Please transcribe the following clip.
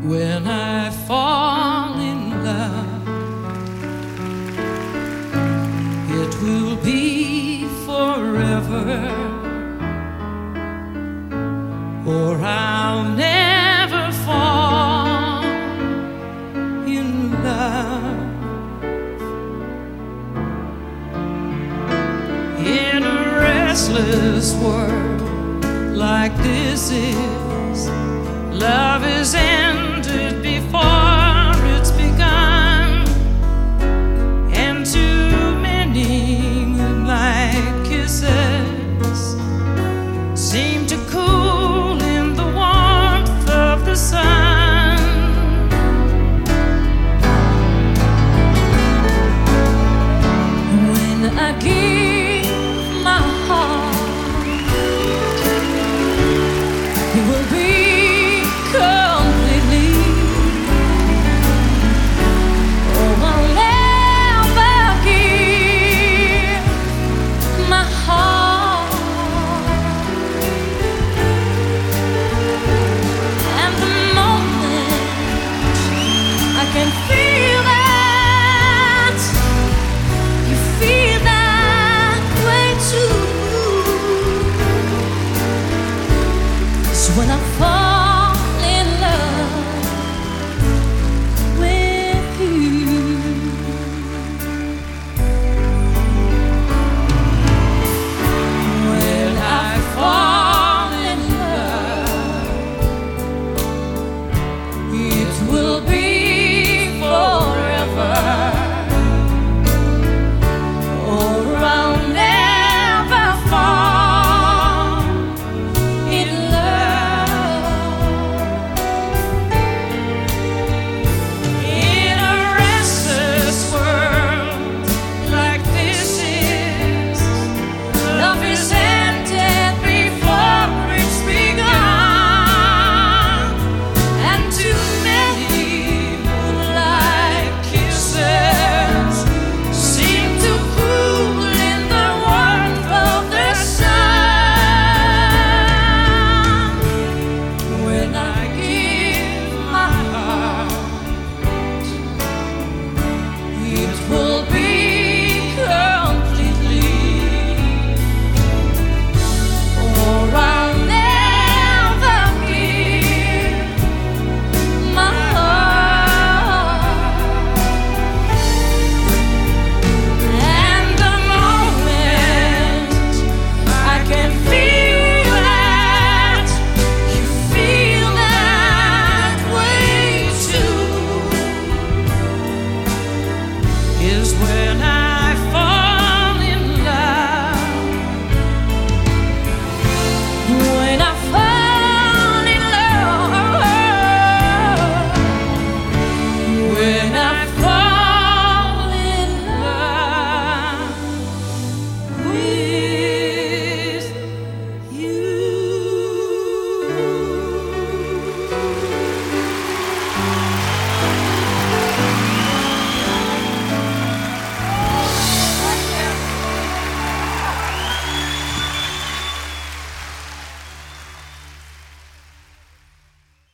When I fall in love, it will be forever, or I'll never fall in love. In a restless world like this is, love is ended before it's begun, and too many moonlight kisses seem to cool in the warmth of the sun. When I give my heart, it will be completely. Oh, I'll never give my heart, and the moment I can feel that you feel that way too, is when I fall